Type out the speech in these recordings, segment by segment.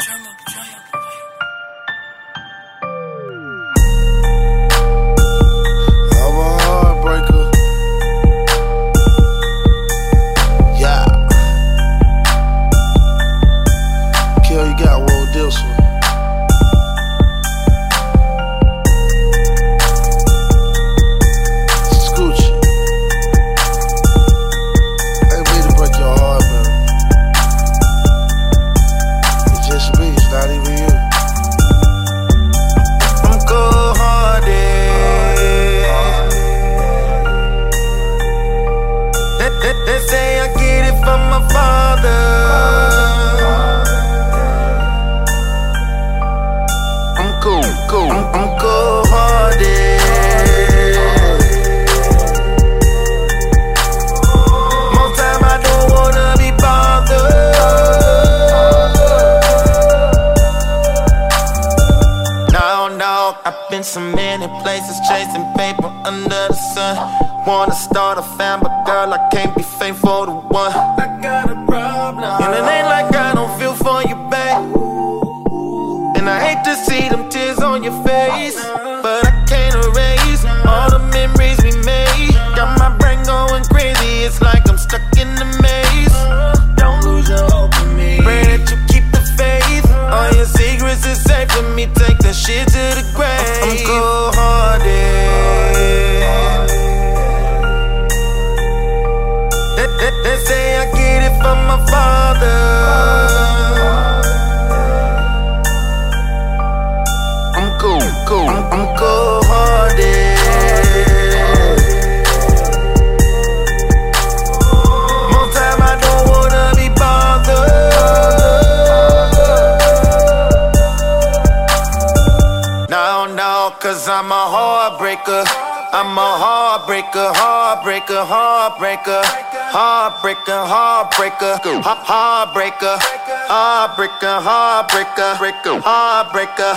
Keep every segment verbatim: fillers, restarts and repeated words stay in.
They say I get it from my father. I'm cool, cool, I'm, I'm cold-hearted. Most time I don't wanna be bothered. No, no, I've been so many places chasing paper under the sun. Wanna start a family, but girl, I can't be faithful to one. I got a problem, and it ain't like I don't feel for you, babe. And I hate to see them tears on your face, but I can't erase all the memories we made. Got my brain going crazy, it's like I'm stuck in the maze. Don't lose your hope in me, pray that you keep the faith. All your secrets is safe for me, take that shit to the grave. I'm cold-hearted. They say I get it from my father. I'm cool, cool, I'm, I'm cold-hearted. Most time I don't wanna be bothered. No, no, cause I'm a heartbreaker. I'm a heartbreaker, heartbreaker, heartbreaker. Heartbreaker, heartbreaker, heartbreaker, heartbreaker, heartbreaker, heartbreaker.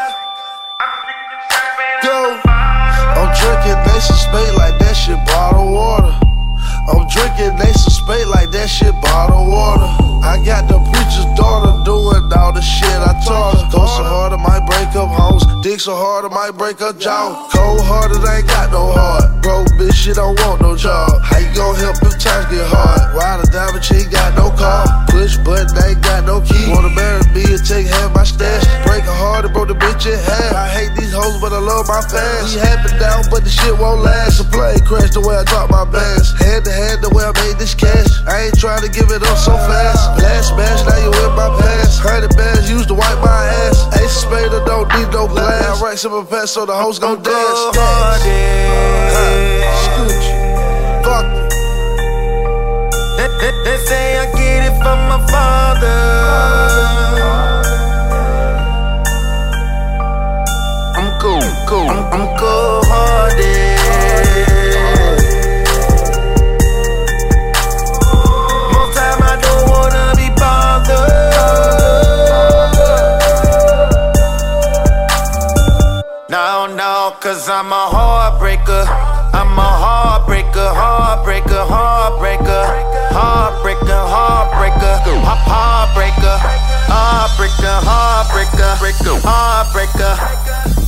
Yo, I'm drinking Nation Spade like that shit bottled water. I'm drinking Nation Spade like that shit bottled water. I got the preacher's daughter doing all the shit I taught her. Go so hard I might break up homes. Dick so hard I might break her jaw. Cold hearted ain't got no heart. Broke bitch, she don't want no job. How you gon' help if times get hard? Ride a diamond, she ain't got no car. Push button, ain't got no key. Wanna marry me and take half my stash. Break her heart and broke the bitch in half. I hate these hoes, but I love my fans. We happen down, but the shit won't last. A plane crash the way I drop my bags. Hand to hand the way I made this cash. I ain't trying to give it up so fast. Last smash, now you in my past. Hundred bands used to wipe my ass. Ace of spade, I don't need no glass. I rack some of pants so the hoes gon' dance. Dance. Scooch. Fuck you. They, they, they say I get it from my father. I'm cool, cool, I'm, I'm cold-hearted. Most time I don't wanna be bothered. No, no, cause I'm a heartbreaker. I'm a heartbreaker, heartbreaker, heartbreaker. Heartbreaker, heartbreaker, heartbreaker, heartbreaker, heartbreaker, heartbreaker, heartbreaker.